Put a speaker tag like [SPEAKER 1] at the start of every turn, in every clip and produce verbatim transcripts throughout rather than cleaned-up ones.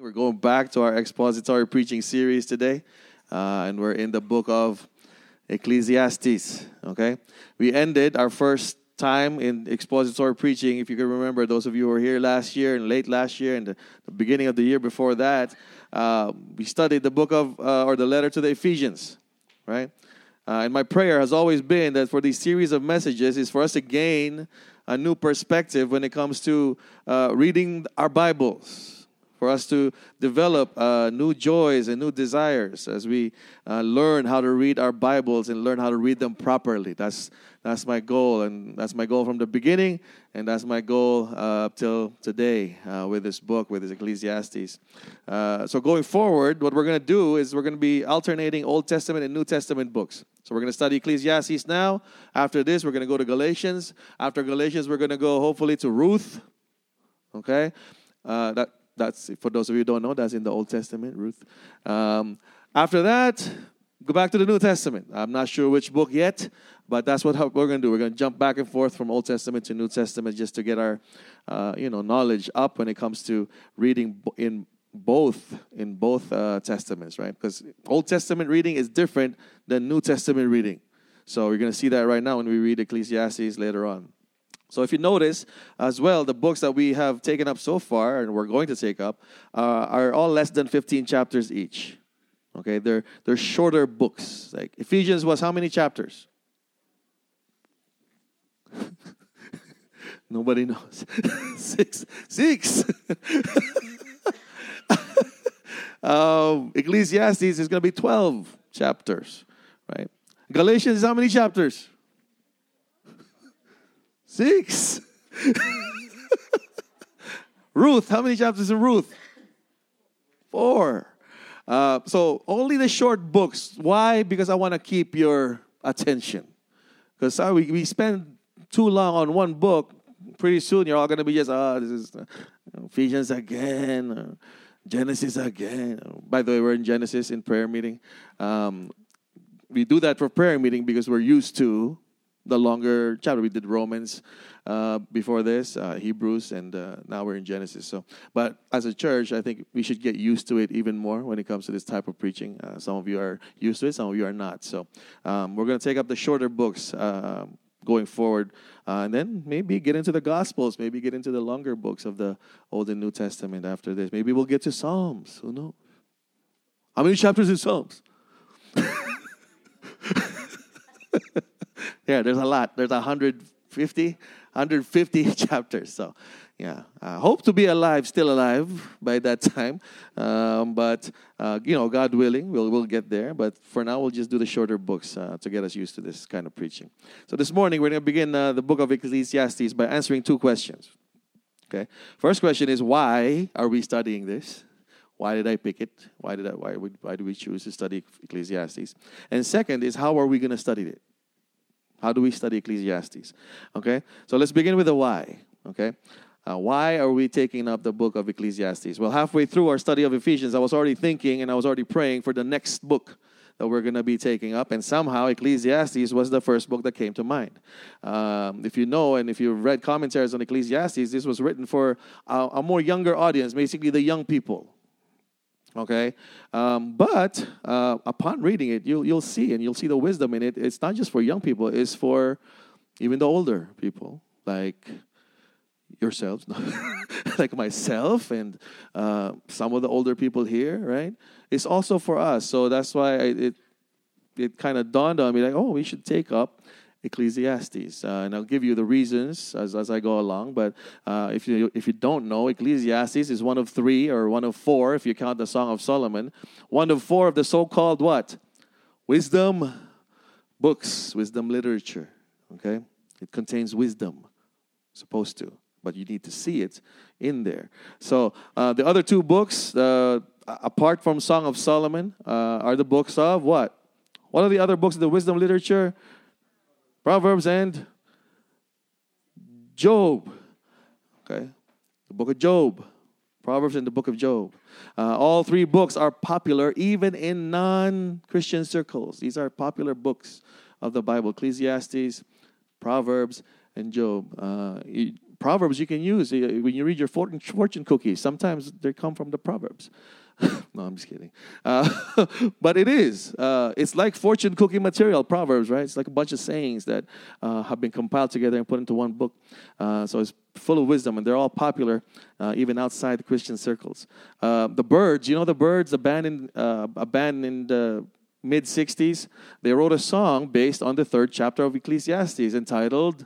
[SPEAKER 1] We're going back to our expository preaching series today, uh, and we're in the book of Ecclesiastes, okay? We ended our first time in expository preaching, if you can remember, those of you who were here last year and late last year and the, the beginning of the year before that, uh, we studied the book of, uh, or the letter to the Ephesians, right? Uh, and my prayer has always been that for these series of messages is for us to gain a new perspective when it comes to uh, reading our Bibles, for us to develop uh, new joys and new desires as we uh, learn how to read our Bibles and learn how to read them properly. That's that's my goal, and that's my goal from the beginning, and that's my goal uh, up till today uh, with this book, with this Ecclesiastes. Uh, so going forward, what we're going to do is we're going to be alternating Old Testament and New Testament books. So we're going to study Ecclesiastes now. After this, we're going to go to Galatians. After Galatians, we're going to go hopefully to Ruth. Okay? Uh, that That's, for those of you who don't know, that's in the Old Testament, Ruth. Um, after that, go back to the New Testament. I'm not sure which book yet, but that's what we're going to do. We're going to jump back and forth from Old Testament to New Testament just to get our, uh, you know, knowledge up when it comes to reading in both in both uh, testaments, right? Because Old Testament reading is different than New Testament reading. So we're going to see that right now when we read Ecclesiastes later on. So if you notice as well, the books that we have taken up so far, and we're going to take up, uh, are all less than fifteen chapters each. Okay, they're they're shorter books. Like Ephesians was how many chapters? Nobody knows. six. Six. um, Ecclesiastes is going to be twelve chapters, right? Galatians is how many chapters? Six. Ruth, how many chapters in Ruth? Four. Uh, so only the short books. Why? Because I want to keep your attention. Because uh, we, we spend too long on one book, pretty soon you're all going to be just, oh, this is uh, Ephesians again, uh, Genesis again. By the way, we're in Genesis in prayer meeting. Um, we do that for prayer meeting because we're used to the longer chapter. We did Romans uh, before this, uh, Hebrews, and uh, now we're in Genesis. So, but as a church, I think we should get used to it even more when it comes to this type of preaching. Uh, some of you are used to it, some of you are not. So um, we're going to take up the shorter books uh, going forward, uh, and then maybe get into the Gospels, maybe get into the longer books of the Old and New Testament after this. Maybe we'll get to Psalms. Who knows? How many chapters in Psalms? Yeah, there's a lot. There's one hundred fifty, one hundred fifty chapters. So, yeah, I hope to be alive, still alive by that time. Um, but, uh, you know, God willing, we'll, we'll get there. But for now, we'll just do the shorter books uh, to get us used to this kind of preaching. So this morning, we're going to begin uh, the book of Ecclesiastes by answering two questions. Okay. First question is, why are we studying this? Why did I pick it? Why did I? Why would? Why do we choose to study Ecclesiastes? And second is, how are we going to study it? How do we study Ecclesiastes? Okay, so let's begin with the why. Okay, uh, why are we taking up the book of Ecclesiastes? Well, halfway through our study of Ephesians, I was already thinking and I was already praying for the next book that we're going to be taking up, and somehow Ecclesiastes was the first book that came to mind. Um, if you know, and if you've read commentaries on Ecclesiastes, this was written for a, a more younger audience, basically the young people. Okay, um, but uh, upon reading it, you'll you'll see, and you'll see the wisdom in it. It's not just for young people; it's for even the older people, like yourselves, like myself, and uh, some of the older people here. Right? It's also for us. So that's why I, it it kind of dawned on me, like, oh, we should take up Ecclesiastes, uh, and I'll give you the reasons as, as I go along. But uh, if you if you don't know, Ecclesiastes is one of three or one of four, if you count the Song of Solomon, one of four of the so-called what? Wisdom books, wisdom literature. Okay, it contains wisdom, supposed to, but you need to see it in there. So uh, the other two books, uh, apart from Song of Solomon, uh, are the books of what? What are the other books of the wisdom literature? Proverbs and Job. Okay, the book of Job. Proverbs and the book of Job. Uh, all three books are popular even in non-Christian circles. These are popular books of the Bible. Ecclesiastes, Proverbs, and Job. Uh, Proverbs you can use when you read your fortune, fortune cookies. Sometimes they come from the Proverbs. No, I'm just kidding. Uh, but it is. Uh, it's like fortune cookie material, Proverbs, right? It's like a bunch of sayings that uh, have been compiled together and put into one book. Uh, so it's full of wisdom, and they're all popular, uh, even outside Christian circles. Uh, the Byrds, you know the Byrds, a band in, uh, a band in the mid-sixties, they wrote a song based on the third chapter of Ecclesiastes entitled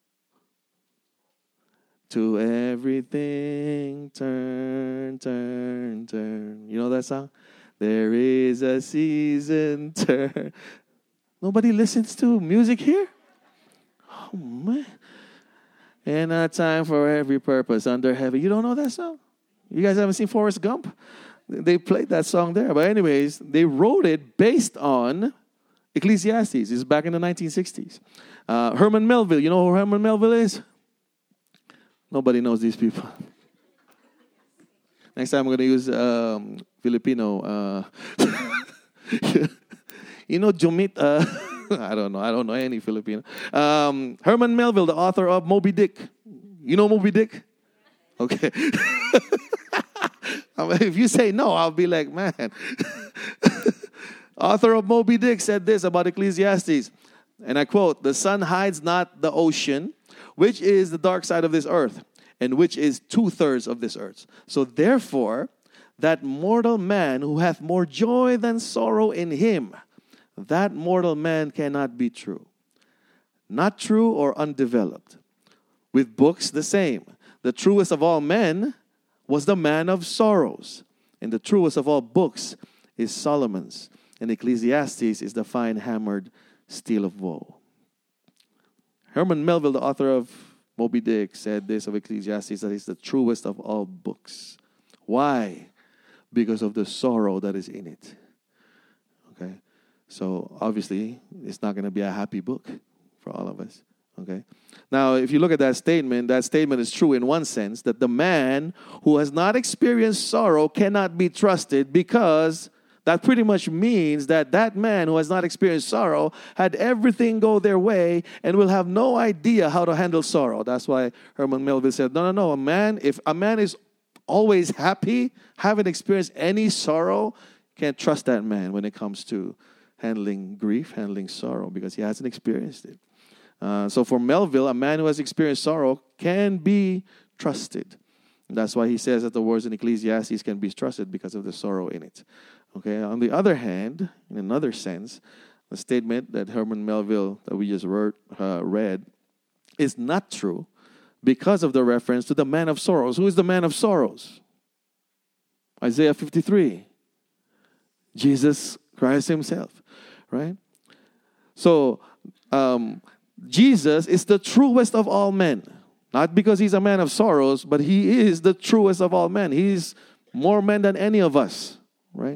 [SPEAKER 1] To Everything Turn, Turn, Turn. You know that song? There is a season turn. Nobody listens to music here? Oh, man. And a time for every purpose under heaven. You don't know that song? You guys haven't seen Forrest Gump? They played that song there. But anyways, they wrote it based on Ecclesiastes. It's back in the nineteen sixties. Uh, Herman Melville. You know who Herman Melville is? Nobody knows these people. Next time I'm going to use um, Filipino. Uh, you know Jomit? Uh, I don't know. I don't know any Filipino. Um, Herman Melville, the author of Moby Dick. You know Moby Dick? Okay. I mean, if you say no, I'll be like, man. Author of Moby Dick said this about Ecclesiastes. And I quote, "The sun hides not the ocean, which is the dark side of this earth, and which is two-thirds of this earth. So therefore, that mortal man who hath more joy than sorrow in him, that mortal man cannot be true. Not true or undeveloped. With books the same. The truest of all men was the man of sorrows. And the truest of all books is Solomon's. And Ecclesiastes is the fine hammered steel of woe." Herman Melville, the author of Moby Dick, said this of Ecclesiastes, that it's the truest of all books. Why? Because of the sorrow that is in it. Okay? So obviously, it's not going to be a happy book for all of us. Okay. Now, if you look at that statement, that statement is true in one sense, that the man who has not experienced sorrow cannot be trusted, because that pretty much means that that man who has not experienced sorrow had everything go their way and will have no idea how to handle sorrow. That's why Herman Melville said, no, no, no, a man, if a man is always happy, haven't experienced any sorrow, can't trust that man when it comes to handling grief, handling sorrow, because he hasn't experienced it. Uh, so for Melville, a man who has experienced sorrow can be trusted. And that's why he says that the words in Ecclesiastes can be trusted because of the sorrow in it. Okay. On the other hand, in another sense, the statement that Herman Melville that we just wrote, uh, read is not true because of the reference to the man of sorrows. Who is the man of sorrows? Isaiah fifty-three. Jesus Christ himself. Right? So, um, Jesus is the truest of all men. Not because he's a man of sorrows, but he is the truest of all men. He's more men than any of us, right?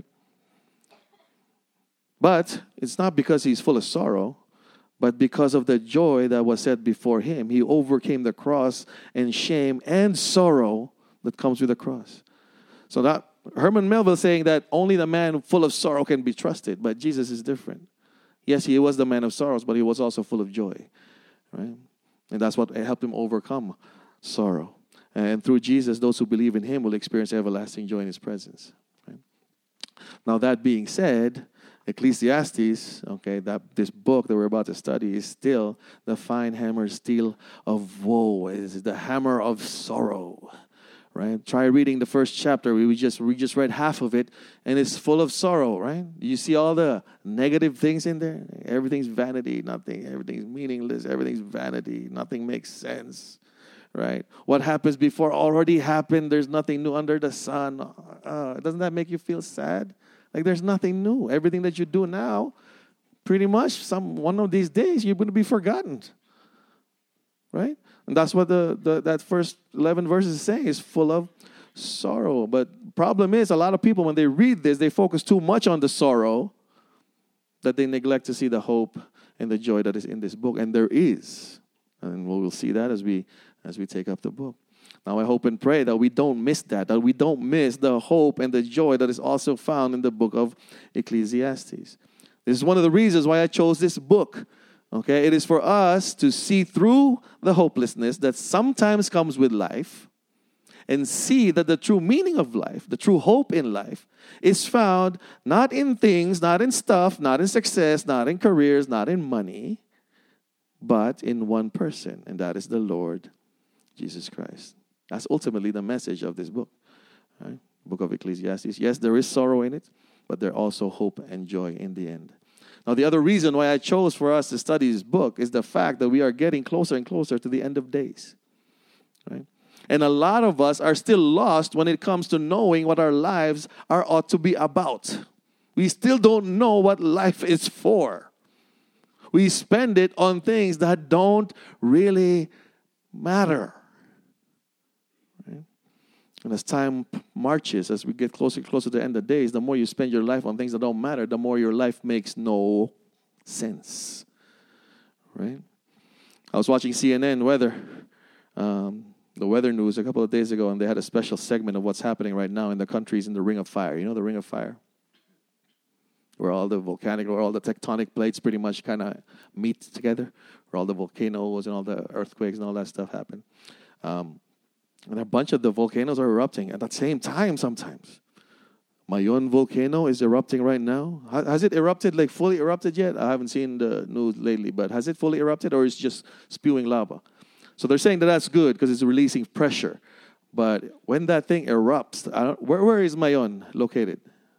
[SPEAKER 1] But it's not because he's full of sorrow, but because of the joy that was set before him. He overcame the cross and shame and sorrow that comes with the cross. So that Herman Melville saying that only the man full of sorrow can be trusted, but Jesus is different. Yes, he was the man of sorrows, but he was also full of joy, right? And that's what helped him overcome sorrow. And through Jesus, those who believe in him will experience everlasting joy in his presence. Right? Now, that being said, Ecclesiastes, okay, that this book that we're about to study is still the fine hammer steel of woe. It is the hammer of sorrow. Right? Try reading the first chapter. We just we just read half of it, and it's full of sorrow, right? You see all the negative things in there? Everything's vanity, nothing, everything's meaningless, everything's vanity, nothing makes sense, right? What happens before already happened. There's nothing new under the sun. Uh, doesn't that make you feel sad? Like there's nothing new. Everything that you do now, pretty much, some one of these days, you're going to be forgotten, right? And that's what the, the that first eleven verses is saying, is full of sorrow. But problem is, a lot of people, when they read this, they focus too much on the sorrow that they neglect to see the hope and the joy that is in this book. And there is. And we'll see that as we as we take up the book. Now, I hope and pray that we don't miss that, that we don't miss the hope and the joy that is also found in the book of Ecclesiastes. This is one of the reasons why I chose this book. Okay, it is for us to see through the hopelessness that sometimes comes with life and see that the true meaning of life, the true hope in life, is found not in things, not in stuff, not in success, not in careers, not in money, but in one person, and that is the Lord Jesus Christ. That's ultimately the message of this book, right? Book of Ecclesiastes. Yes, there is sorrow in it, but there's also hope and joy in the end. Now, the other reason why I chose for us to study this book is the fact that we are getting closer and closer to the end of days, right? And a lot of us are still lost when it comes to knowing what our lives are ought to be about. We still don't know what life is for. We spend it on things that don't really matter. Right? And as time marches, as we get closer and closer to the end of days, the more you spend your life on things that don't matter, the more your life makes no sense. Right? I was watching C N N weather, um, the weather news a couple of days ago, and they had a special segment of what's happening right now in the countries in the Ring of Fire. You know the Ring of Fire? Where all the volcanic, where all the tectonic plates pretty much kind of meet together, where all the volcanoes and all the earthquakes and all that stuff happen. Um, and a bunch of the volcanoes are erupting at the same time sometimes. Mayon volcano is erupting right now. Has it erupted, like fully erupted yet? I haven't seen the news lately, but has it fully erupted or is it just spewing lava? So they're saying that that's good because it's releasing pressure. But when that thing erupts, I don't, where, where is Mayon located?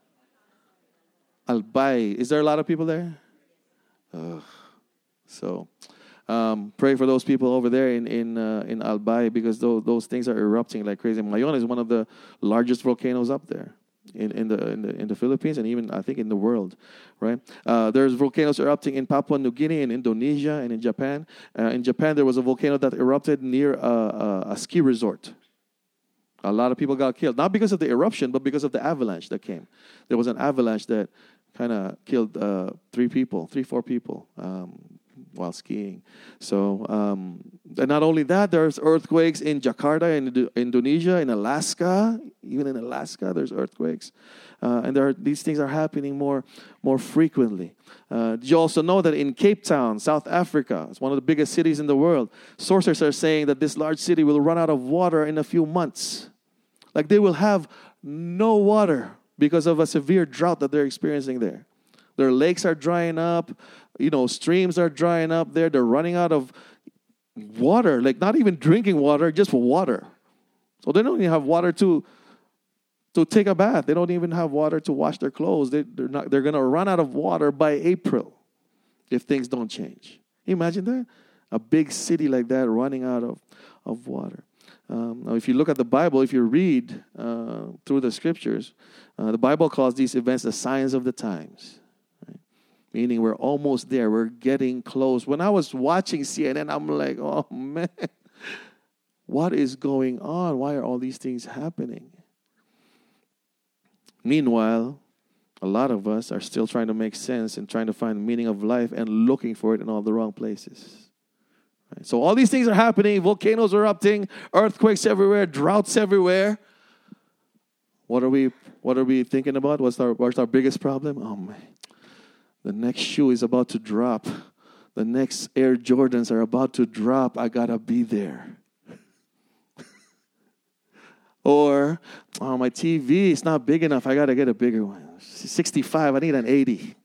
[SPEAKER 1] Albay. Is there a lot of people there? Ugh. So um, pray for those people over there in in uh, in Albay because those those things are erupting like crazy. Mayon is one of the largest volcanoes up there in, in the in the in the Philippines and even I think in the world, right? Uh, there's volcanoes erupting in Papua New Guinea, in Indonesia, and in Japan. Uh, in Japan, there was a volcano that erupted near a, a, a ski resort. A lot of people got killed, not because of the eruption, but because of the avalanche that came. There was an avalanche that kind of killed uh, three people, three, four people um, while skiing. So, um, and not only that, there's earthquakes in Jakarta, in Indonesia, in Alaska. Even in Alaska, there's earthquakes. Uh, and there are, these things are happening more, more frequently. Uh, did you also know that in Cape Town, South Africa, it's one of the biggest cities in the world, sources are saying that this large city will run out of water in a few months. Like they will have no water because of a severe drought that they're experiencing there. Their lakes are drying up. You know, streams are drying up there. They're running out of water, like not even drinking water, just water. So they don't even have water to, to take a bath. They don't even have water to wash their clothes. They, they're not. They're going to run out of water by April if things don't change. Can you imagine that? A big city like that running out of, of water. Um, now, if you look at the Bible, if you read uh, through the scriptures, uh, the Bible calls these events the signs of the times. Right? Meaning we're almost there. We're getting close. When I was watching C N N, I'm like, oh, man, what is going on? Why are all these things happening? Meanwhile, a lot of us are still trying to make sense and trying to find the meaning of life and looking for it in all the wrong places. Right? So all these things are happening. Volcanoes are erupting, earthquakes everywhere, droughts everywhere. What are we what are we thinking about? What's our what's our biggest problem? Oh man. The next shoe is about to drop. The next Air Jordans are about to drop. I gotta be there. Or oh, my T V is not big enough. I gotta get a bigger one. sixty-five, I need an eighty.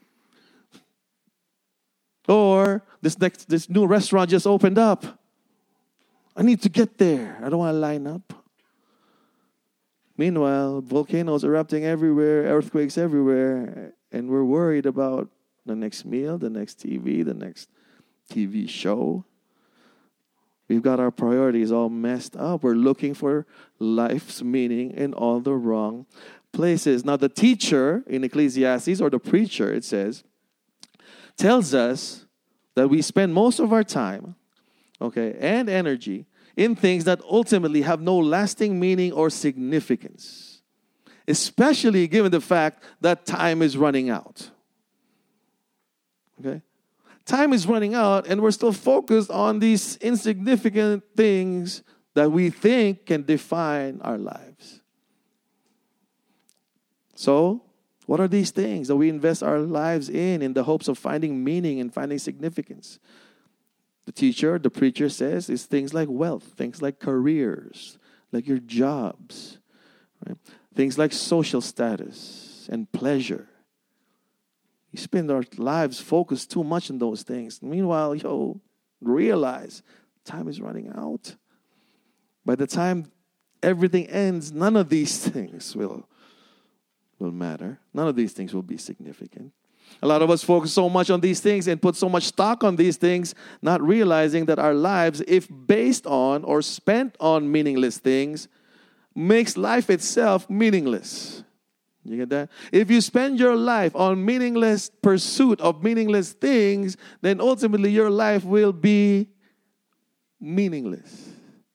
[SPEAKER 1] Or this next this new restaurant just opened up. I need to get there. I don't want to line up. Meanwhile, volcanoes erupting everywhere, earthquakes everywhere, and we're worried about the next meal, the next T V, the next T V show. We've got our priorities all messed up. We're looking for life's meaning in all the wrong places. Now, the teacher in Ecclesiastes, or the preacher, it says, tells us that we spend most of our time, okay, and energy in things that ultimately have no lasting meaning or significance, especially given the fact that time is running out. Okay? Time is running out, and we're still focused on these insignificant things that we think can define our lives. So, What are these things that we invest our lives in in the hopes of finding meaning and finding significance? The teacher, the preacher says it's things like wealth, things like careers, like your jobs, right? Things like social status and pleasure. We spend our lives focused too much on those things. Meanwhile, yo, realize time is running out. By the time everything ends, none of these things will, will matter. None of these things will be significant. A lot of us focus so much on these things and put so much stock on these things, not realizing that our lives, if based on or spent on meaningless things, makes life itself meaningless. You get that? If you spend your life on meaningless pursuit of meaningless things, then ultimately your life will be meaningless.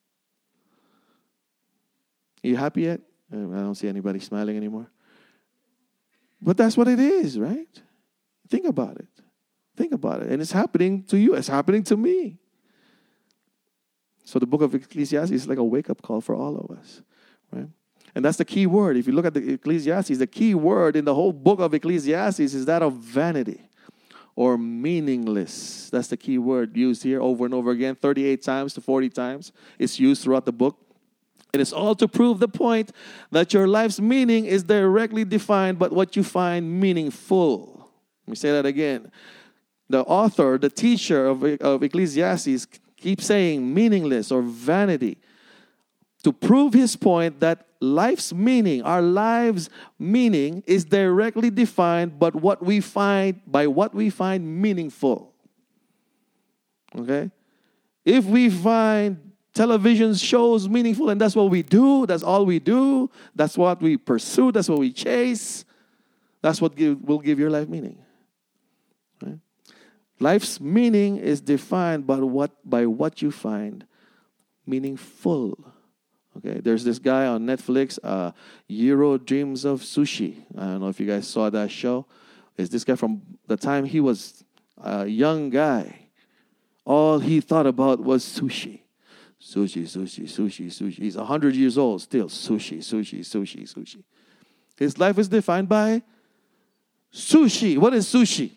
[SPEAKER 1] Are you happy yet? I don't see anybody smiling anymore. But that's what it is, right? Think about it. Think about it. And it's happening to you. It's happening to me. So the book of Ecclesiastes is like a wake-up call for all of us, right? And that's the key word. If you look at the Ecclesiastes, the key word in the whole book of Ecclesiastes is that of vanity or meaningless. That's the key word used here over and over again, thirty-eight times to forty times. It's used throughout the book. And it's all to prove the point that your life's meaning is directly defined by what you find meaningful. Let me say that again. The author, the teacher of, of Ecclesiastes keeps saying meaningless or vanity to prove his point that life's meaning, our lives' meaning is directly defined by what we find, by what we find meaningful. Okay? If we find television shows meaningful and that's what we do, that's all we do, that's what we pursue, that's what we chase, that's what give, will give your life meaning. Right? Life's meaning is defined by what, by what you find meaningful. Okay, there's this guy on Netflix, uh, Jiro Dreams of Sushi. I don't know if you guys saw that show. It's this guy from the time he was a young guy. All he thought about was sushi. Sushi, sushi, sushi, sushi. He's one hundred years old still. Sushi, sushi, sushi, sushi. His life is defined by sushi. What is sushi?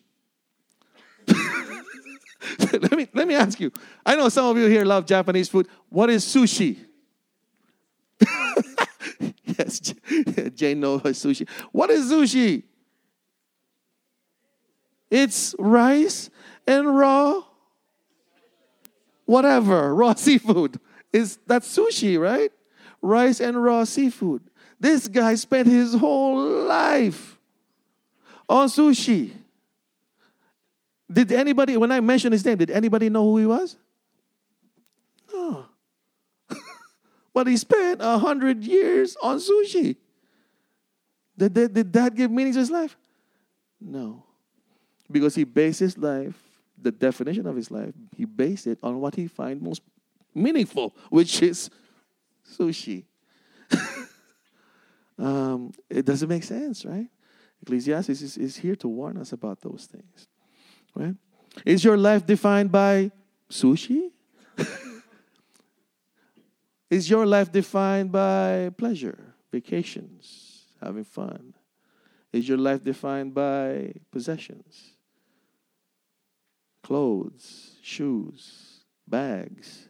[SPEAKER 1] let me let me ask you. I know some of you here love Japanese food. What is sushi? Yes, Jane knows sushi. What is sushi? It's rice and raw whatever, raw seafood. Is that's sushi, right? Rice and raw seafood. This guy spent his whole life on sushi. Did anybody, when I mentioned his name, did anybody know who he was? No. But he spent a hundred years on sushi. Did, did, did that give meaning to his life? No. Because he based his life, the definition of his life, he based it on what he finds most meaningful, which is sushi. um, it doesn't make sense, right? Ecclesiastes is, is here to warn us about those things, right? Is your life defined by sushi? Is your life defined by pleasure, vacations, having fun? Is your life defined by possessions? Clothes, shoes, bags.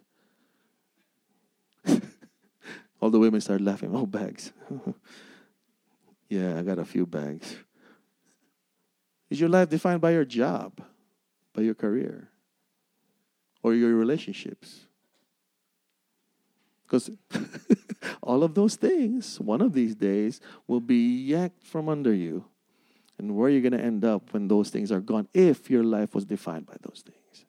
[SPEAKER 1] All the women start laughing. Oh, bags. Yeah, I got a few bags. Is your life defined by your job, by your career, or your relationships? Because all of those things, one of these days, will be yanked from under you. And where you're going to end up when those things are gone, if your life was defined by those things.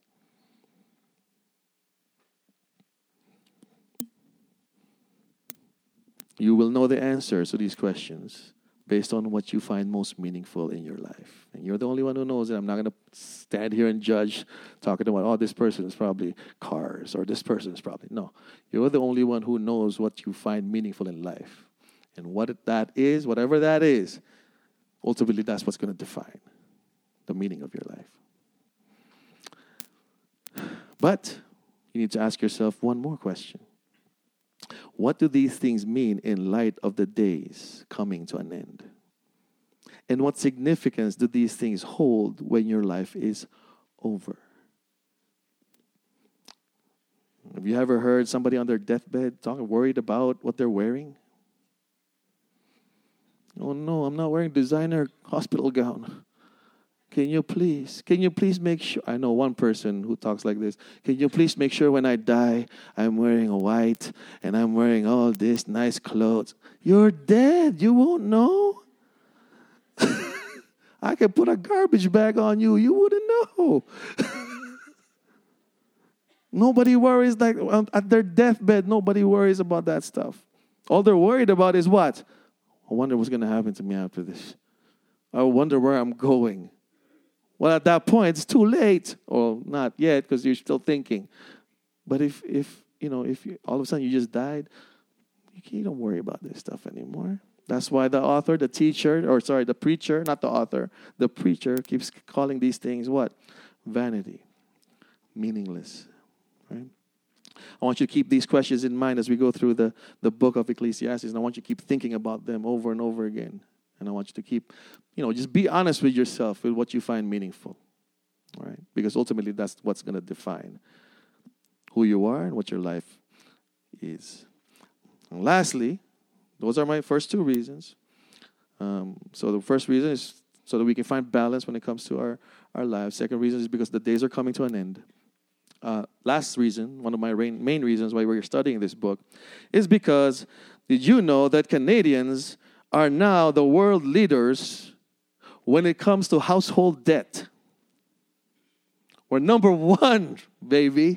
[SPEAKER 1] You will know the answers to these questions based on what you find most meaningful in your life. And you're the only one who knows it. I'm not going to stand here and judge, talking about, oh, this person is probably cars, or this person is probably, no. You're the only one who knows what you find meaningful in life. And what that is, whatever that is, ultimately that's what's going to define the meaning of your life. But you need to ask yourself one more question. What do these things mean in light of the days coming to an end? And what significance do these things hold when your life is over? Have you ever heard somebody on their deathbed talking, worried about what they're wearing? Oh no, I'm not wearing designer hospital gown. Can you please, can you please make sure, I know one person who talks like this, can you please make sure when I die, I'm wearing a white and I'm wearing all this nice clothes. You're dead, you won't know. I can put a garbage bag on you, you wouldn't know. Nobody worries, like at their deathbed, nobody worries about that stuff. All they're worried about is what? I wonder what's going to happen to me after this. I wonder where I'm going. Well, at that point, it's too late. Or not yet, because you're still thinking. But if, if you know, if you, all of a sudden you just died, you, can't, you don't worry about this stuff anymore. That's why the author, the teacher, or sorry, the preacher, not the author, the preacher keeps calling these things what? Vanity. Meaningless. Right? I want you to keep these questions in mind as we go through the, the book of Ecclesiastes. And I want you to keep thinking about them over and over again. And I want you to keep, you know, just be honest with yourself with what you find meaningful. All right? Because ultimately that's what's going to define who you are and what your life is. And lastly, those are my first two reasons. Um, so the first reason is so that we can find balance when it comes to our, our lives. Second reason is because the days are coming to an end. Uh, last reason, one of my main, main reasons why we're studying this book, is because did you know that Canadians are now the world leaders when it comes to household debt? We're number one, baby.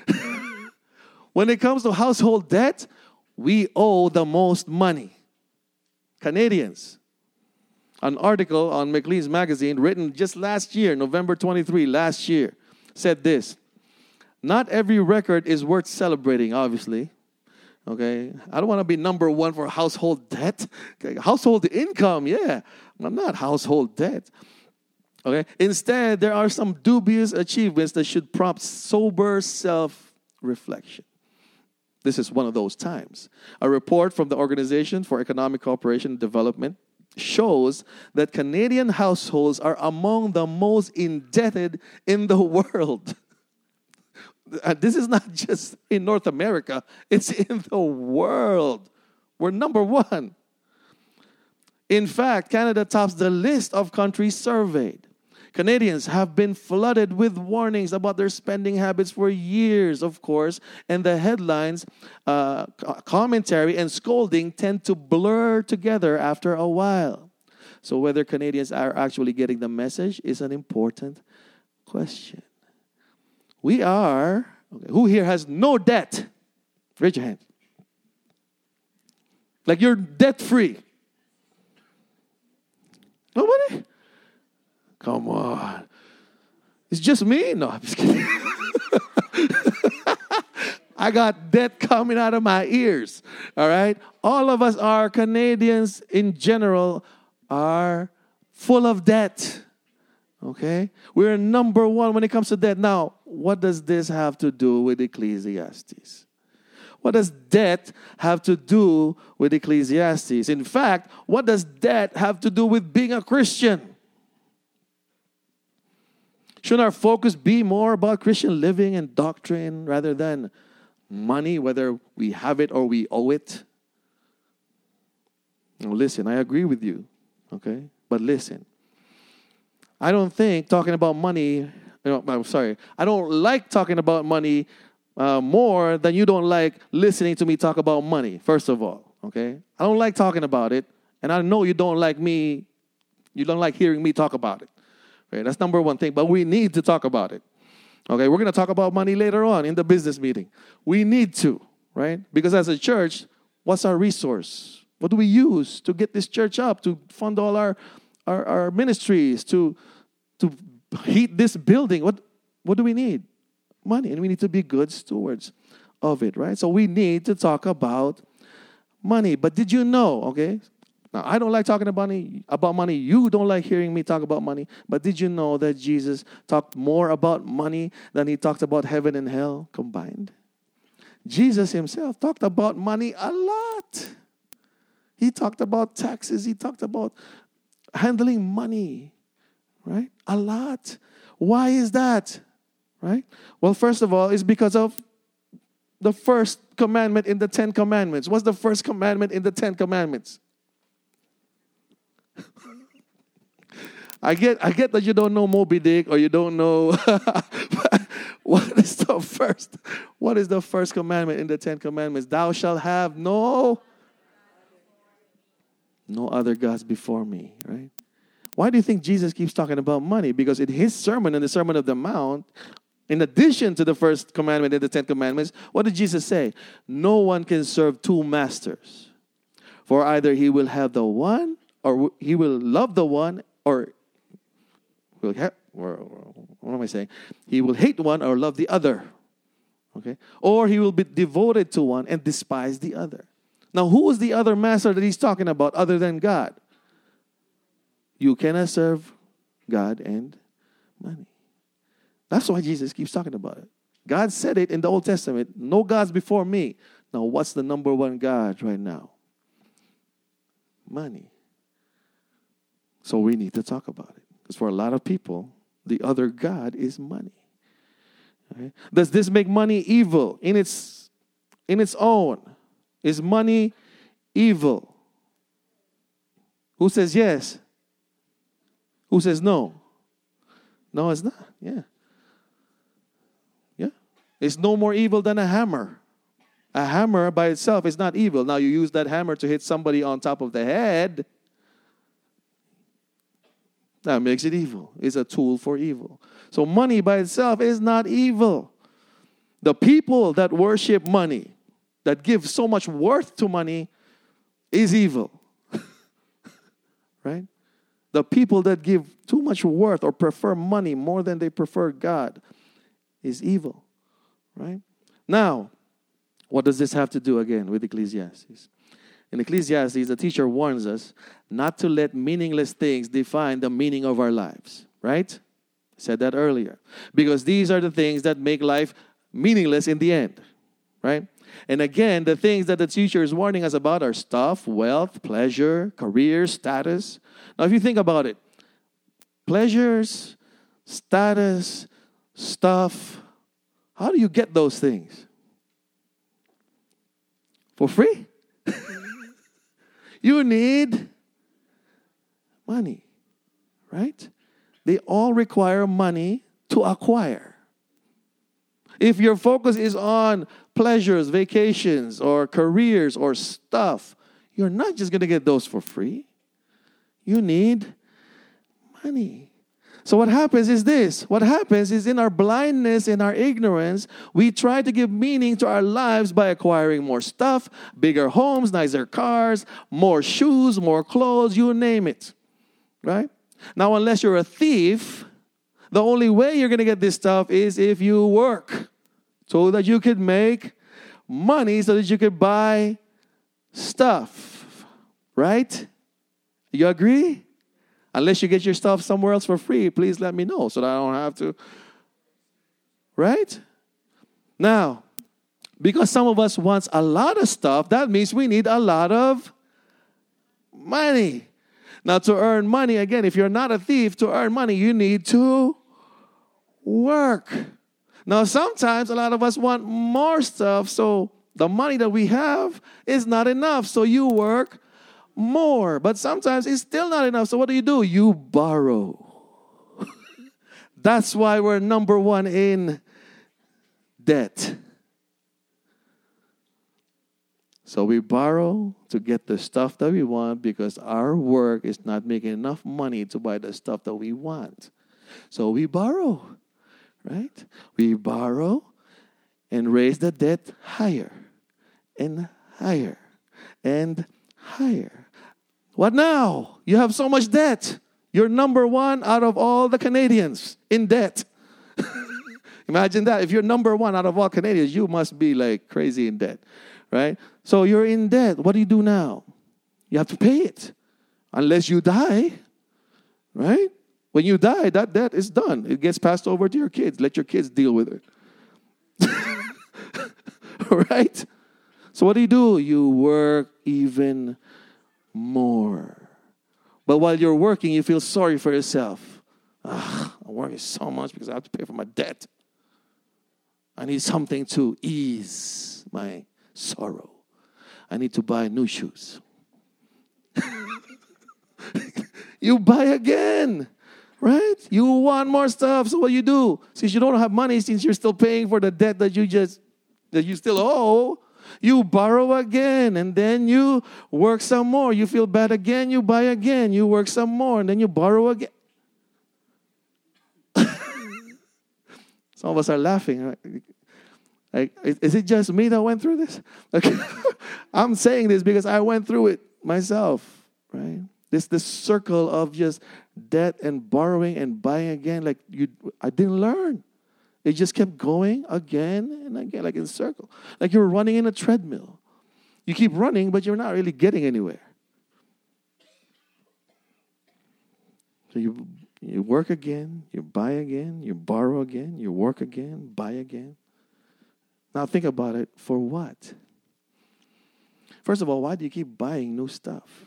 [SPEAKER 1] When it comes to household debt, we owe the most money. Canadians. An article on Maclean's magazine written just last year, November twenty-third, last year, said this. Not every record is worth celebrating, obviously. Okay? I don't want to be number one for household debt. Okay? Household income, yeah. I'm not household debt. Okay? Instead, there are some dubious achievements that should prompt sober self-reflection. This is one of those times. A report from the Organization for Economic Cooperation and Development shows that Canadian households are among the most indebted in the world. Uh, this is not just in North America. It's in the world. We're number one. In fact, Canada tops the list of countries surveyed. Canadians have been flooded with warnings about their spending habits for years, of course, and the headlines, uh, commentary, and scolding tend to blur together after a while. So whether Canadians are actually getting the message is an important question. We are, okay, who here has no debt? Raise your hand. Like you're debt-free. Nobody? Come on. It's just me? No, I'm just kidding. I got debt coming out of my ears. All right? All of us are Canadians in general are full of debt. Okay? We're number one when it comes to debt. Now, what does this have to do with Ecclesiastes? What does debt have to do with Ecclesiastes? In fact, what does debt have to do with being a Christian? Should our focus be more about Christian living and doctrine rather than money, whether we have it or we owe it? Now, listen, I agree with you, okay? But listen. I don't think talking about money, you know, I'm sorry, I don't like talking about money uh, more than you don't like listening to me talk about money, first of all, okay? I don't like talking about it, and I know you don't like me, you don't like hearing me talk about it. Okay? That's number one thing, but we need to talk about it. Okay, we're going to talk about money later on in the business meeting. We need to, right? Because as a church, what's our resource? What do we use to get this church up, to fund all our our, our ministries, to to heat this building? What what do we need? Money, and we need to be good stewards of it, right? So we need to talk about money. But did you know, okay? Now, I don't like talking about money, about money. You don't like hearing me talk about money. But did you know that Jesus talked more about money than he talked about heaven and hell combined? Jesus himself talked about money a lot. He talked about taxes. He talked about handling money, right? A lot. Why is that? Right? Well, first of all, it's because of the first commandment in the Ten Commandments. What's the first commandment in the Ten Commandments? I get I get that you don't know Moby Dick or you don't know what is the first what is the first commandment in the Ten Commandments? Thou shalt have no no other gods before me, right? Why do you think Jesus keeps talking about money? Because in his sermon, in the Sermon of the Mount, in addition to the first commandment in the Ten Commandments, what did Jesus say? No one can serve two masters. For either he will have the one, or he will love the one, or, will have, or what am I saying? He will hate one or love the other. Okay? Or he will be devoted to one and despise the other. Now, who is the other master that he's talking about other than God? You cannot serve God and money. That's why Jesus keeps talking about it. God said it in the Old Testament, no gods before me. Now, what's the number one God right now? Money. So we need to talk about it. Because for a lot of people, the other God is money. Okay? Does this make money evil in its, in its own? Is money evil? Who says yes? Who says no? No, it's not. Yeah. Yeah. It's no more evil than a hammer. A hammer by itself is not evil. Now you use that hammer to hit somebody on top of the head. That makes it evil. It's a tool for evil. So money by itself is not evil. The people that worship money, that give so much worth to money, is evil. Right? The people that give too much worth or prefer money more than they prefer God is evil. Right? Now, what does this have to do again with Ecclesiastes? In Ecclesiastes, the teacher warns us not to let meaningless things define the meaning of our lives. Right? I said that earlier. Because these are the things that make life meaningless in the end. Right? And again, the things that the teacher is warning us about are stuff, wealth, pleasure, career, status. Now, if you think about it, pleasures, status, stuff, how do you get those things? For free? You need money, right? They all require money to acquire. If your focus is on pleasures, vacations, or careers, or stuff, you're not just going to get those for free. You need money. So what happens is this. What happens is in our blindness, in our ignorance, we try to give meaning to our lives by acquiring more stuff, bigger homes, nicer cars, more shoes, more clothes, you name it. Right? Now, unless you're a thief, the only way you're going to get this stuff is if you work so that you could make money so that you could buy stuff. Right? You agree? Unless you get your stuff somewhere else for free, please let me know so that I don't have to. Right? Now, because some of us want a lot of stuff, that means we need a lot of money. Now, to earn money, again, if you're not a thief, to earn money, you need to work. Now, sometimes a lot of us want more stuff, so the money that we have is not enough, so you work more. But sometimes it's still not enough, so what do you do? You borrow. That's why we're number one in debt. So we borrow to get the stuff that we want because our work is not making enough money to buy the stuff that we want. So we borrow, right? We borrow and raise the debt higher and higher and higher. What now? You have so much debt. You're number one out of all the Canadians in debt. Imagine that. If you're number one out of all Canadians, you must be like crazy in debt, right? So you're in debt. What do you do now? You have to pay it. Unless you die, right? When you die, that debt is done. It gets passed over to your kids. Let your kids deal with it. Right? So what do you do? You work even more. But while you're working, you feel sorry for yourself. Ah, I'm working so much because I have to pay for my debt. I need something to ease my sorrow. I need to buy new shoes. You buy again, right? You want more stuff. So what you do, since you don't have money, since you're still paying for the debt that you just, that you still owe, you borrow again, and then you work some more. You feel bad again, you buy again. You work some more, and then you borrow again. Some of us are laughing. Right? Like, is it just me that went through this? Okay. I'm saying this because I went through it myself, right? This this circle of just debt and borrowing and buying again. Like you, I didn't learn. It just kept going again and again, like in a circle. Like you're running in a treadmill. You keep running, but you're not really getting anywhere. So you you work again, you buy again, you borrow again, you work again, buy again. Now think about it. For what? First of all, why do you keep buying new stuff?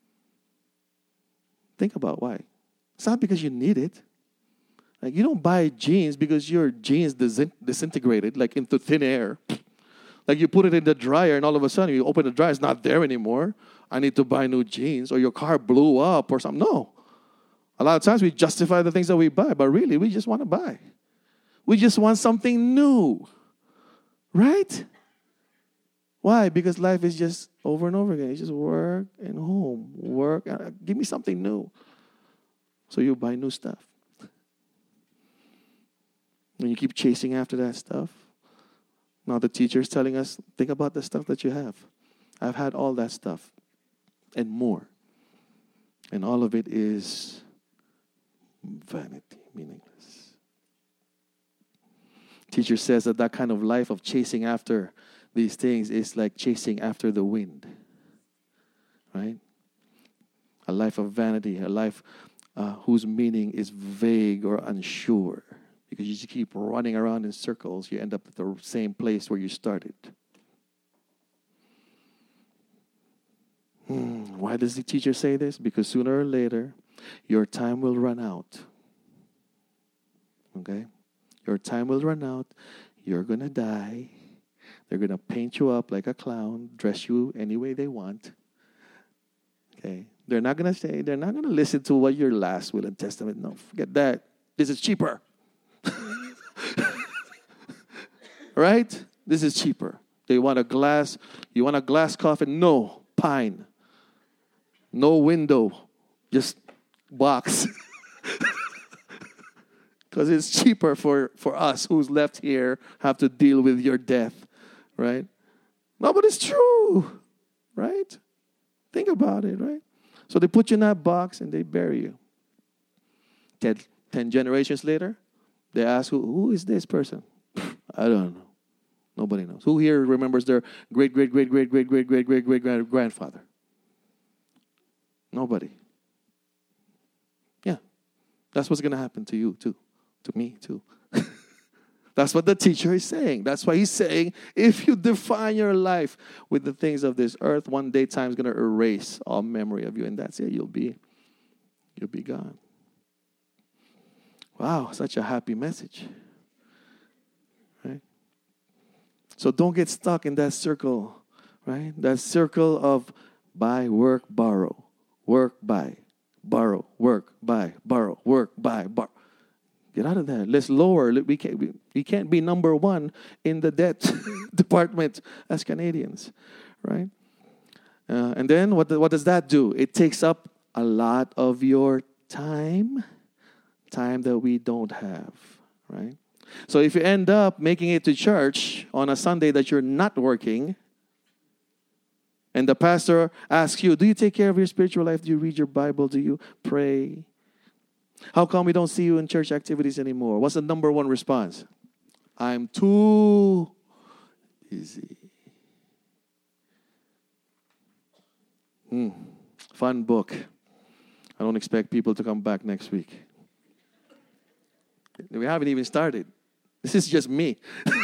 [SPEAKER 1] Think about why. It's not because you need it. Like you don't buy jeans because your jeans disintegrated like into thin air. Like you put it in the dryer and all of a sudden you open the dryer, it's not there anymore. I need to buy new jeans, or your car blew up or something. No. A lot of times we justify the things that we buy, but really we just want to buy. We just want something new. Right? Why? Because life is just over and over again. It's just work and home, work. Give me something new. So you buy new stuff. And you keep chasing after that stuff. Now the teacher is telling us, think about the stuff that you have. I've had all that stuff and more. And all of it is vanity, meaningless. Teacher says that that kind of life of chasing after these things is like chasing after the wind, right? A life of vanity, a life uh, whose meaning is vague or unsure. Because you just keep running around in circles, you end up at the same place where you started. Hmm. Why does the teacher say this? Because sooner or later, your time will run out. Okay? Your time will run out. You're going to die. They're going to paint you up like a clown, dress you any way they want. Okay? They're not going to say, they're not going to listen to what your last will and testament. No, forget that. This is cheaper. Right? This is cheaper. They want a glass. You want a glass coffin? No. Pine. No window. Just box. Because it's cheaper for, for us who's left here have to deal with your death. Right? No, but it's true. Right? Think about it, right? So they put you in that box and they bury you. Ten, ten generations later, they ask, who, who is this person? I don't know. Nobody knows. Who here remembers their great, great, great, great, great, great, great, great, great, great grandfather? Nobody. Yeah. That's what's going to happen to you, too. To me, too. That's what the teacher is saying. That's why he's saying, if you define your life with the things of this earth, one day time is going to erase all memory of you, and that's it. You'll be, you'll be gone. Wow, such a happy message. Right? So don't get stuck in that circle, right? That circle of buy, work, borrow. Work, buy, borrow, work, buy, borrow, work, buy, borrow. Get out of that. Let's lower. We can't, we, we can't be number one in the debt department as Canadians, right? Uh, and then what, the, what does that do? It takes up a lot of your time, time that we don't have, right? So if you end up making it to church on a Sunday that you're not working, and the pastor asks you, do you take care of your spiritual life? Do you read your Bible? Do you pray? How come we don't see you in church activities anymore? What's the number one response? I'm too busy. Hmm. Fun book. I don't expect people to come back next week. We haven't even started. This is just me.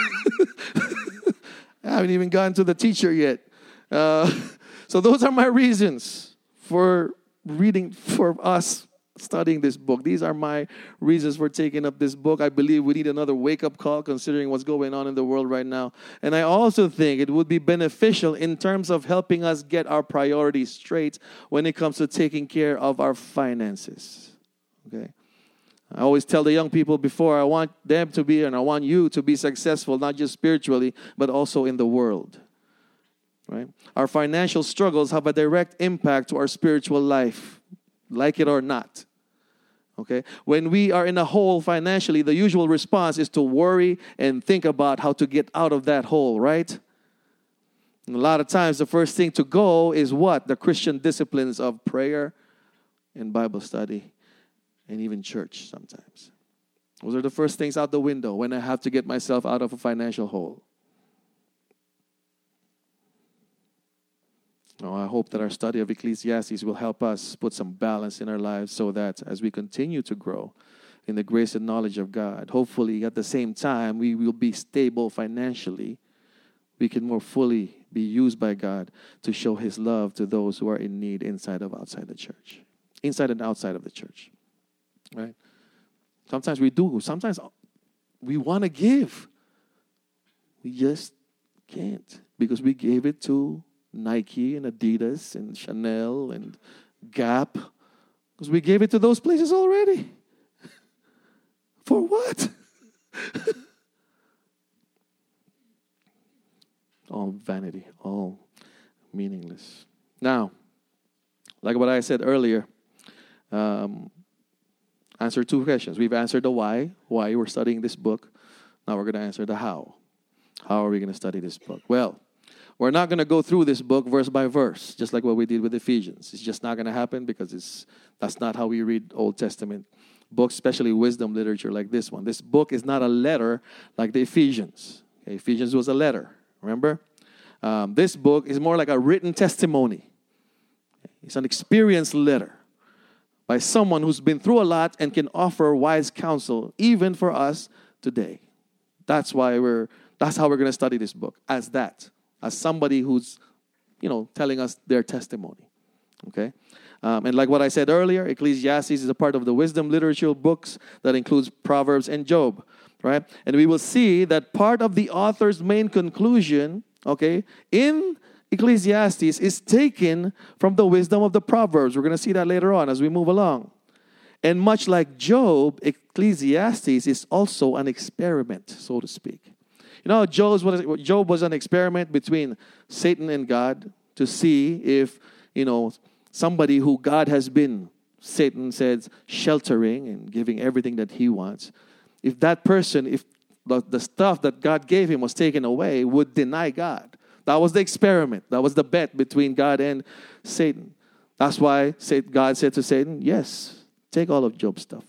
[SPEAKER 1] I haven't even gotten to the teacher yet. Uh, so those are my reasons for reading for us, studying this book. These are my reasons for taking up this book. I believe we need another wake-up call considering what's going on in the world right now. And I also think it would be beneficial in terms of helping us get our priorities straight when it comes to taking care of our finances. Okay? I always tell the young people before, I want them to be, and I want you to be successful, not just spiritually, but also in the world. Right? Our financial struggles have a direct impact to our spiritual life, like it or not. Okay? When we are in a hole financially, the usual response is to worry and think about how to get out of that hole, right? And a lot of times the first thing to go is what? The Christian disciplines of prayer and Bible study. And even church sometimes. Those are the first things out the window when I have to get myself out of a financial hole. Now, I hope that our study of Ecclesiastes will help us put some balance in our lives so that as we continue to grow in the grace and knowledge of God, hopefully at the same time we will be stable financially. We can more fully be used by God to show His love to those who are in need inside of outside the church. Inside and outside of the church. Right? Sometimes we do. Sometimes we want to give. We just can't because we gave it to Nike and Adidas and Chanel and Gap because we gave it to those places already. For what? All vanity, all meaningless. Now, like what I said earlier, um, answer two questions. We've answered the why, why we're studying this book. Now we're going to answer the how. How are we going to study this book? Well, we're not going to go through this book verse by verse, just like what we did with Ephesians. It's just not going to happen because it's that's not how we read Old Testament books, especially wisdom literature like this one. This book is not a letter like the Ephesians. Okay, Ephesians was a letter, remember? Um, this book is more like a written testimony. It's an experience letter by someone who's been through a lot and can offer wise counsel even for us today. That's why we're, that's how we're going to study this book, as that, as somebody who's, you know, telling us their testimony. Okay? Um, and like what I said earlier, Ecclesiastes is a part of the wisdom literature books that includes Proverbs and Job, right? And we will see that part of the author's main conclusion, okay, in Ecclesiastes is taken from the wisdom of the Proverbs. We're going to see that later on as we move along. And much like Job, Ecclesiastes is also an experiment, so to speak. You know, Job was, Job was an experiment between Satan and God to see if, you know, somebody who God has been, Satan says, sheltering and giving everything that he wants, if that person, if the, the stuff that God gave him was taken away, would deny God. That was the experiment. That was the bet between God and Satan. That's why God said to Satan, yes, take all of Job's stuff.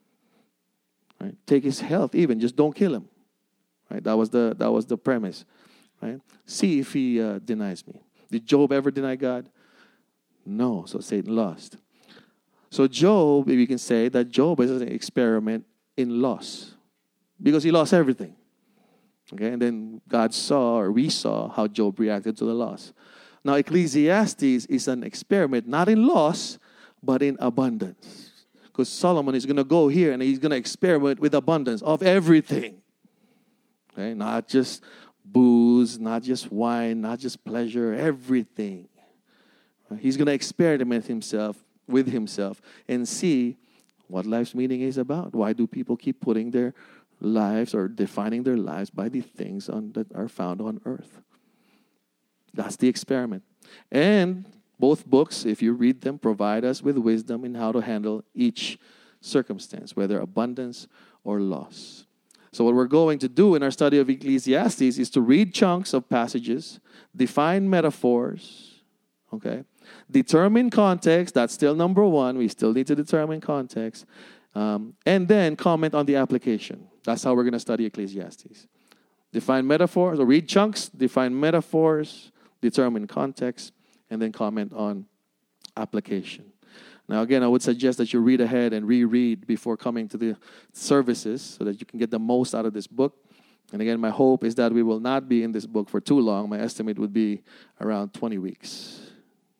[SPEAKER 1] Right? Take his health even. Just don't kill him. Right? That was the that was the premise. Right? See if he uh, denies me. Did Job ever deny God? No. So Satan lost. So Job, if you can say that Job is an experiment in loss. Because he lost everything. Okay, and then God saw, or we saw, how Job reacted to the loss. Now, Ecclesiastes is an experiment, not in loss, but in abundance. Because Solomon is going to go here and he's going to experiment with abundance of everything. Okay, not just booze, not just wine, not just pleasure, everything. He's going to experiment himself with himself and see what life's meaning is about. Why do people keep putting their lives or defining their lives by the things on, that are found on earth? That's the experiment. And both books, if you read them, provide us with wisdom in how to handle each circumstance, whether abundance or loss. So what we're going to do in our study of Ecclesiastes is to read chunks of passages, define metaphors, okay, determine context. That's still number one. We still need to determine context. Um, and then comment on the application. That's how we're going to study Ecclesiastes. Define metaphors, or read chunks, define metaphors, determine context, and then comment on application. Now, again, I would suggest that you read ahead and reread before coming to the services so that you can get the most out of this book. And again, my hope is that we will not be in this book for too long. My estimate would be around twenty weeks.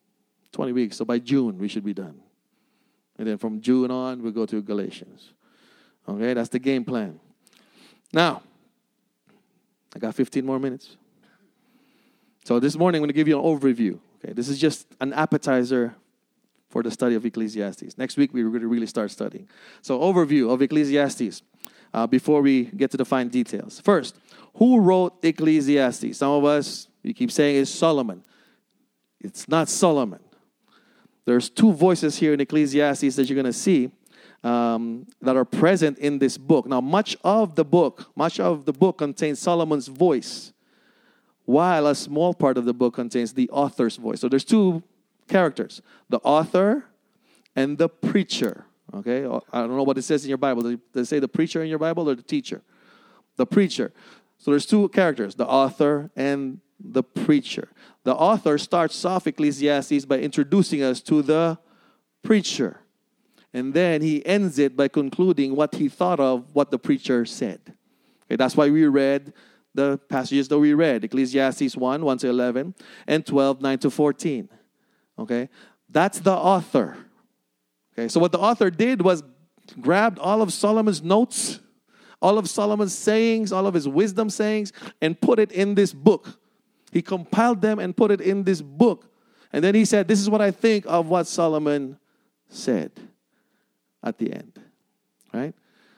[SPEAKER 1] twenty weeks. So by June, we should be done. And then from June on, we'll go to Galatians. Okay, that's the game plan. Now, I got fifteen more minutes. So this morning, I'm going to give you an overview. Okay, this is just an appetizer for the study of Ecclesiastes. Next week, we're going to really start studying. So overview of Ecclesiastes uh, before we get to the fine details. First, who wrote Ecclesiastes? Some of us, we keep saying it's Solomon. It's not Solomon. There's two voices here in Ecclesiastes that you're going to see um, that are present in this book. Now, much of the book, much of the book contains Solomon's voice, while a small part of the book contains the author's voice. So there's two characters, the author and the preacher. Okay, I don't know what it says in your Bible. Does it say the preacher in your Bible or the teacher? The preacher. So there's two characters, the author and the preacher. The author starts off Ecclesiastes by introducing us to the preacher. And then he ends it by concluding what he thought of what the preacher said. Okay, that's why we read the passages that we read, Ecclesiastes one, one to eleven, and twelve, nine to fourteen. Okay, that's the author. Okay, so what the author did was grabbed all of Solomon's notes, all of Solomon's sayings, all of his wisdom sayings, and put it in this book. He compiled them and put it in this book. And then he said, this is what I think of what Solomon said at the end. Right?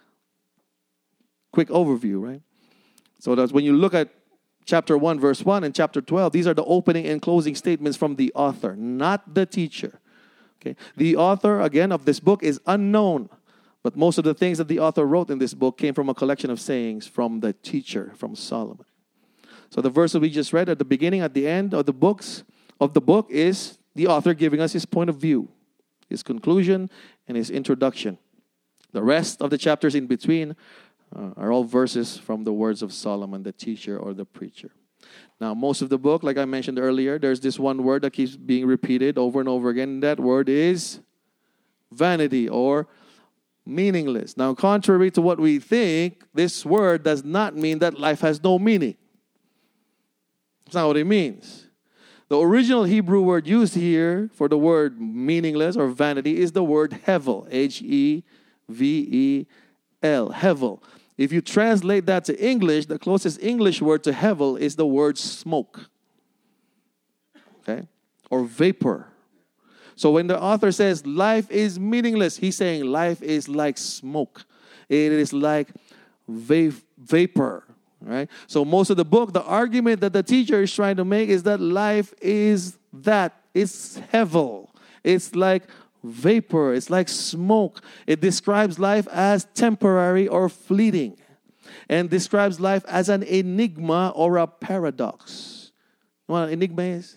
[SPEAKER 1] Quick overview, right? So that's when you look at chapter one, verse one, and chapter twelve, these are the opening and closing statements from the author, not the teacher. Okay. The author, again, of this book is unknown. But most of the things that the author wrote in this book came from a collection of sayings from the teacher, from Solomon. So the verse that we just read at the beginning, at the end of the books of the book is the author giving us his point of view, his conclusion, and his introduction. The rest of the chapters in between uh, are all verses from the words of Solomon, the teacher or the preacher. Now, most of the book, like I mentioned earlier, there's this one word that keeps being repeated over and over again. And that word is vanity or meaningless. Now, contrary to what we think, this word does not mean that life has no meaning. That's not what it means. The original Hebrew word used here for the word meaningless or vanity is the word hevel, H E V E L, hevel. If you translate that to English, the closest English word to hevel is the word smoke. Okay? Or vapor. So when the author says life is meaningless, he's saying life is like smoke. It is like va- vapor. Right? So most of the book, the argument that the teacher is trying to make is that life is that. It's hevel. It's like vapor. It's like smoke. It describes life as temporary or fleeting. And describes life as an enigma or a paradox. You know what an enigma is?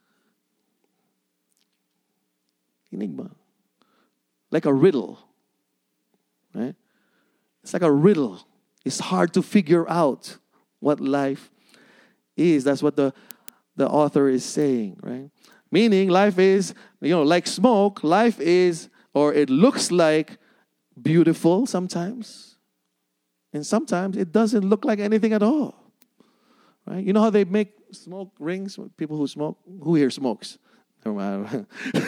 [SPEAKER 1] Enigma. Like a riddle. Right? It's like a riddle. It's hard to figure out what life is. That's what the, the author is saying, right? Meaning life is, you know, like smoke. Life is, or it looks like beautiful sometimes. And sometimes it doesn't look like anything at all. Right? You know how they make smoke rings? People who smoke? Who here smokes? Never mind.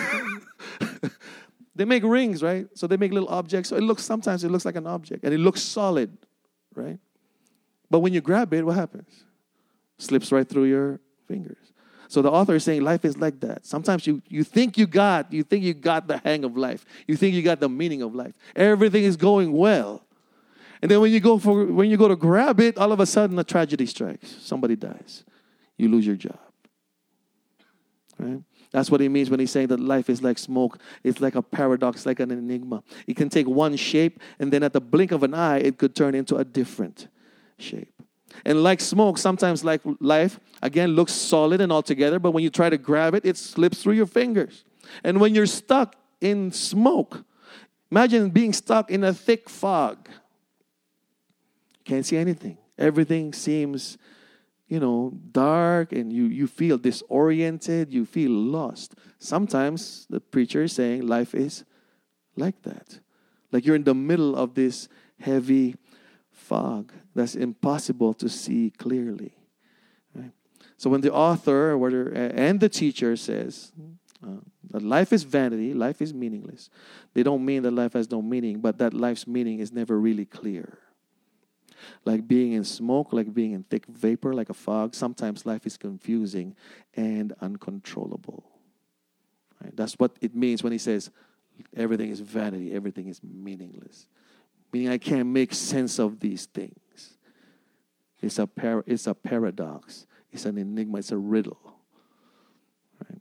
[SPEAKER 1] They make rings, right? So they make little objects. So it looks, sometimes it looks like an object. And it looks solid. Right? But when you grab it, what happens? Slips right through your fingers. So the author is saying life is like that. Sometimes you, you think you got, you think you got the hang of life. You think you got the meaning of life. Everything is going well. And then when you go for when you go to grab it, all of a sudden a tragedy strikes. Somebody dies. You lose your job. Right? That's what he means when he's saying that life is like smoke. It's like a paradox, like an enigma. It can take one shape, and then at the blink of an eye, it could turn into a different shape. And like smoke, sometimes like life, again, looks solid and all together, but when you try to grab it, it slips through your fingers. And when you're stuck in smoke, imagine being stuck in a thick fog. Can't see anything. Everything seems, you know, dark, and you, you feel disoriented, you feel lost. Sometimes the preacher is saying life is like that. Like you're in the middle of this heavy fog that's impossible to see clearly. Right? So when the author and the teacher says Uh, that life is vanity, life is meaningless. They don't mean that life has no meaning, but that life's meaning is never really clear. Like being in smoke, like being in thick vapor, like a fog. Sometimes life is confusing and uncontrollable. Right? That's what it means when he says everything is vanity, everything is meaningless. Meaning I can't make sense of these things. It's a par- it's a paradox. It's an enigma. It's a riddle. Right?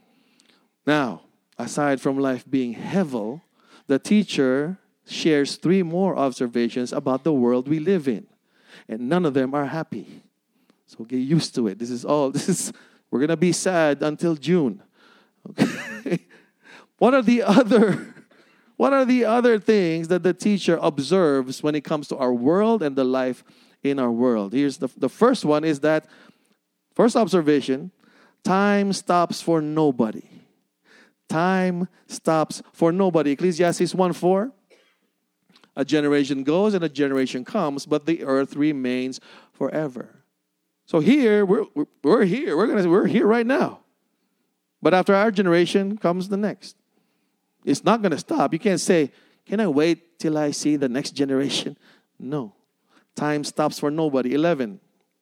[SPEAKER 1] Now, aside from life being hevel, the teacher shares three more observations about the world we live in. And none of them are happy. So get used to it. This is all, this is, we're going to be sad until June. Okay. What are the other, what are the other things that the teacher observes when it comes to our world and the life in our world? Here's the, the first one is that, first observation, time stops for nobody. Time stops for nobody. Ecclesiastes one four. A generation goes and a generation comes, but the earth remains forever. So here, we're, we're, we're here. We're gonna we're here right now. But after our generation comes the next. It's not going to stop. You can't say, can I wait till I see the next generation? No. Time stops for nobody. eleven.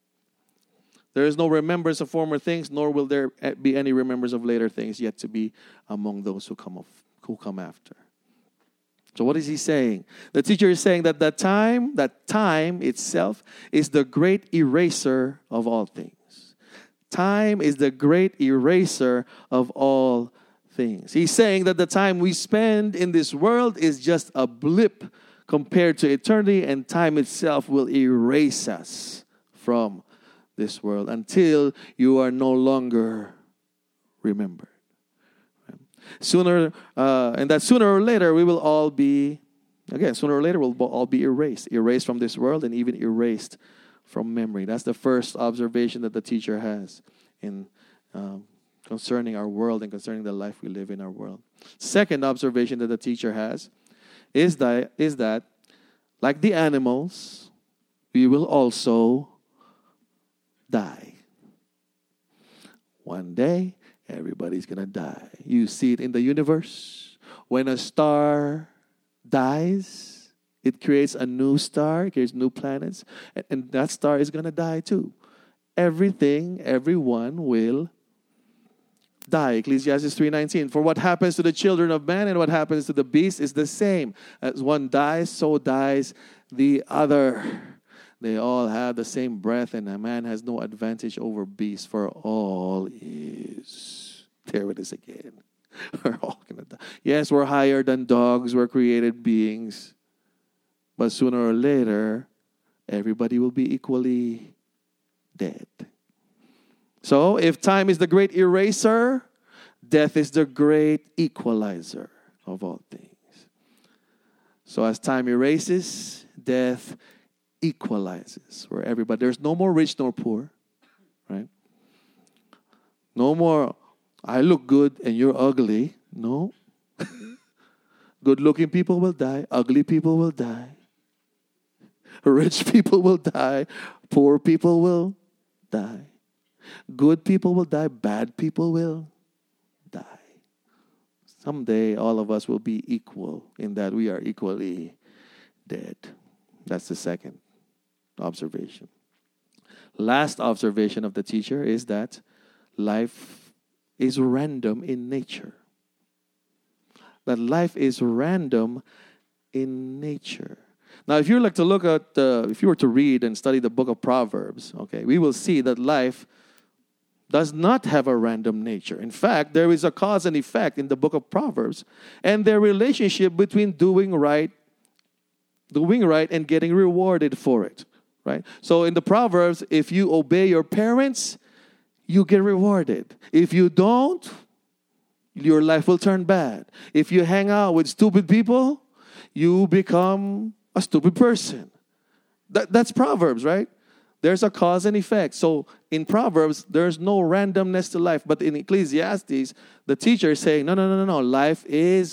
[SPEAKER 1] There is no remembrance of former things, nor will there be any remembrance of later things yet to be among those who come, of, who come after. So what is he saying? The teacher is saying that that time, that time itself is the great eraser of all things. Time is the great eraser of all things. He's saying that the time we spend in this world is just a blip compared to eternity, and time itself will erase us from this world until you are no longer remembered. Sooner, uh, and that sooner or later we will all be, again, sooner or later we'll all be erased, erased from this world and even erased from memory. That's the first observation that the teacher has in um, concerning our world and concerning the life we live in our world. Second observation that the teacher has is that, is that like the animals, we will also die. One day, everybody's going to die. You see it in the universe. When a star dies, it creates a new star, it creates new planets, and, and that star is going to die too. Everything, everyone will die. Ecclesiastes three nineteen. For what happens to the children of man and what happens to the beast is the same. As one dies, so dies the other. They all have the same breath, and a man has no advantage over beasts, for all is. There it is again. We're all gonna die. Yes, we're higher than dogs. We're created beings. But sooner or later, everybody will be equally dead. So, if time is the great eraser, death is the great equalizer of all things. So, as time erases, death equalizes where everybody, there's no more rich nor poor, right? No more, I look good and you're ugly. No. Good-looking people will die. Ugly people will die. Rich people will die. Poor people will die. Good people will die. Bad people will die. Someday, all of us will be equal in that we are equally dead. That's the second observation. Last observation of the teacher is that life is random in nature. That life is random in nature. Now, if you were like to look at, uh, if you were to read and study the book of Proverbs, okay, we will see that life does not have a random nature. In fact, there is a cause and effect in the book of Proverbs, and their relationship between doing right, doing right, and getting rewarded for it. Right? So in the Proverbs, if you obey your parents, you get rewarded. If you don't, your life will turn bad. If you hang out with stupid people, you become a stupid person. That, that's Proverbs, right? There's a cause and effect. So in Proverbs, there's no randomness to life. But in Ecclesiastes, the teacher is saying, no, no, no, no, no. Life is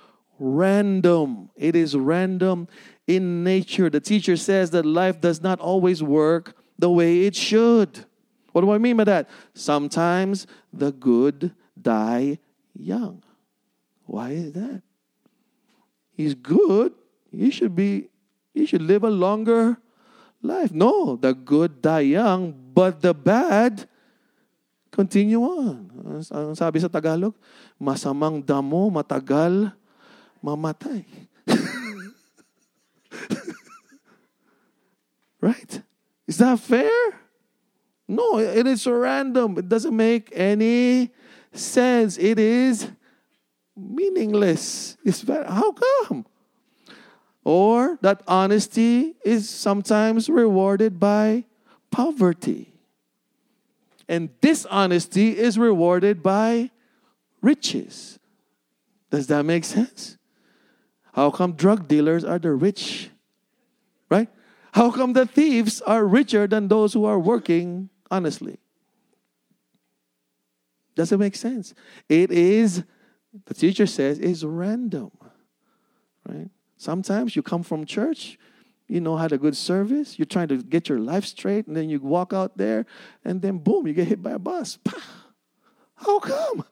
[SPEAKER 1] random. It is random in nature. The teacher says that life does not always work the way it should. What do I mean by that? Sometimes the good die young. Why is that? He's good. He should be, he should live a longer life. No, the good die young, but the bad continue on. Ang sabi sa Tagalog, masamang damo matagal mamatay. Right? Is that fair? No, it is random. It doesn't make any sense. It is meaningless. It's very, how come? Or that honesty is sometimes rewarded by poverty. And dishonesty is rewarded by riches. Does that make sense? How come drug dealers are the rich? Right? How come the thieves are richer than those who are working honestly? Doesn't make sense. It is, the teacher says, is random. Right? Sometimes you come from church, you know, had a good service, you're trying to get your life straight, and then you walk out there, and then boom, you get hit by a bus. How come?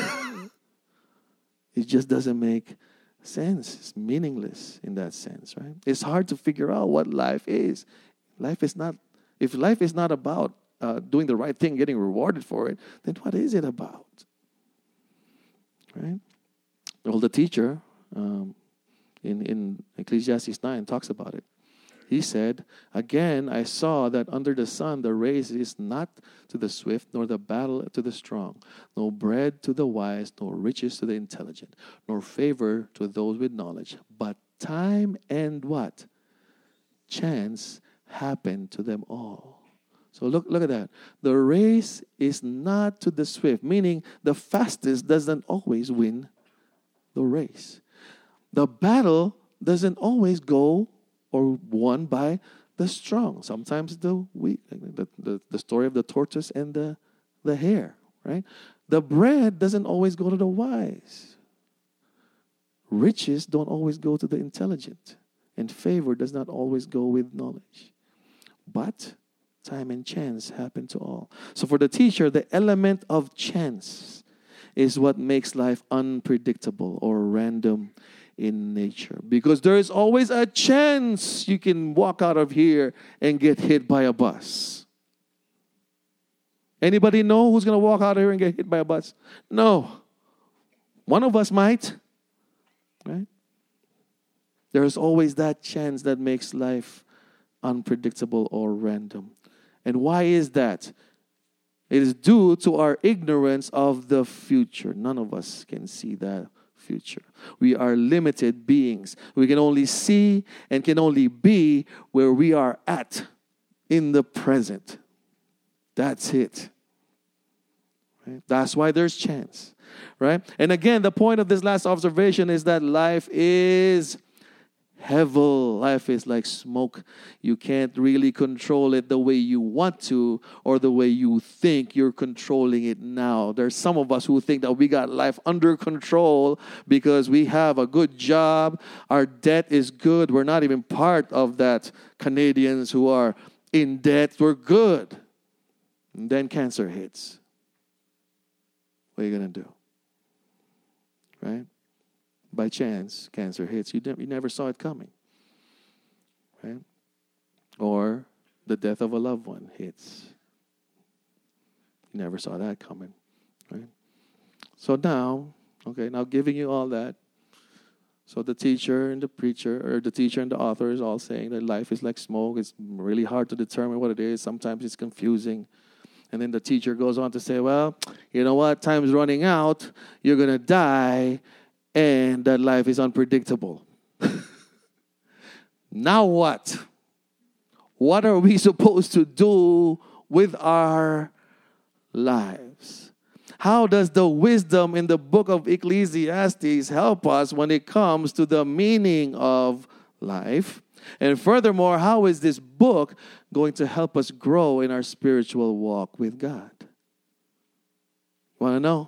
[SPEAKER 1] It just doesn't make sense. It's meaningless in that sense, right? It's hard to figure out what life is. Life is not, if life is not about uh, doing the right thing, getting rewarded for it, then what is it about? Right? Well, the teacher um, in, in Ecclesiastes nine talks about it. He said, again, I saw that under the sun the race is not to the swift, nor the battle to the strong, no bread to the wise, nor riches to the intelligent, nor favor to those with knowledge. But time and what? Chance happen to them all. So look, look at that. The race is not to the swift, meaning the fastest doesn't always win the race. The battle doesn't always go or won by the strong. Sometimes the weak. The, the, the story of the tortoise and the, the hare, right? The bread doesn't always go to the wise. Riches don't always go to the intelligent. And favor does not always go with knowledge. But time and chance happen to all. So for the teacher, the element of chance is what makes life unpredictable or random in nature, because there is always a chance you can walk out of here and get hit by a bus. Anybody know who's going to walk out of here and get hit by a bus? No. One of us might. Right? There's always that chance that makes life unpredictable or random. And why is that? It is due to our ignorance of the future. None of us can see that future. We are limited beings. We can only see and can only be where we are at in the present. That's it. Right? That's why there's chance. Right? And again, the point of this last observation is that life is heavy. Life is like smoke. You can't really control it the way you want to or the way you think you're controlling it now. There's some of us who think that we got life under control because we have a good job. Our debt is good. We're not even part of that Canadians who are in debt. We're good. And then cancer hits. What are you going to do? Right? By chance, cancer hits. You, ne- you never saw it coming. Right? Or the death of a loved one hits. You never saw that coming. Right? So now, okay, now giving you all that. So the teacher and the preacher, or the teacher and the author is all saying that life is like smoke. It's really hard to determine what it is. Sometimes it's confusing. And then the teacher goes on to say, well, you know what? Time's running out. You're going to die. And that life is unpredictable. Now what? What are we supposed to do with our lives? How does the wisdom in the book of Ecclesiastes help us when it comes to the meaning of life? And furthermore, how is this book going to help us grow in our spiritual walk with God? Want to know?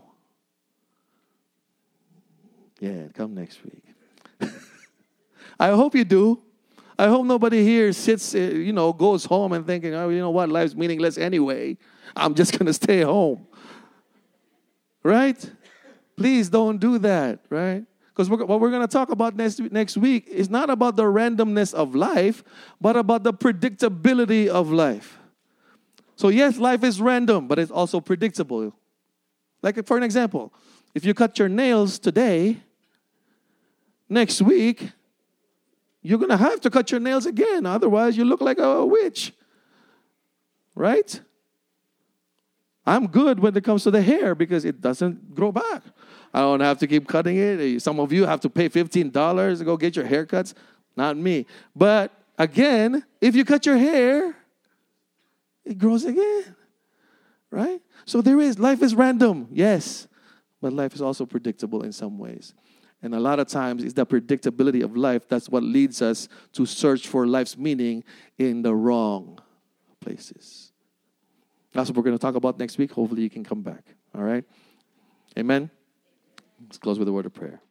[SPEAKER 1] Yeah, come next week. I hope you do. I hope nobody here sits, you know, goes home and thinking, oh, you know what, life's meaningless anyway. I'm just going to stay home. Right? Please don't do that, right? Because we're, what we're going to talk about next, next week is not about the randomness of life, but about the predictability of life. So yes, life is random, but it's also predictable. Like for an example, if you cut your nails today, next week, you're going to have to cut your nails again. Otherwise, you look like a witch. Right? I'm good when it comes to the hair because it doesn't grow back. I don't have to keep cutting it. Some of you have to pay fifteen dollars to go get your haircuts. Not me. But again, if you cut your hair, it grows again. Right? So there is, life is random, yes. But life is also predictable in some ways. And a lot of times it's the predictability of life that's what leads us to search for life's meaning in the wrong places. That's what we're going to talk about next week. Hopefully you can come back. All right? Amen? Let's close with a word of prayer.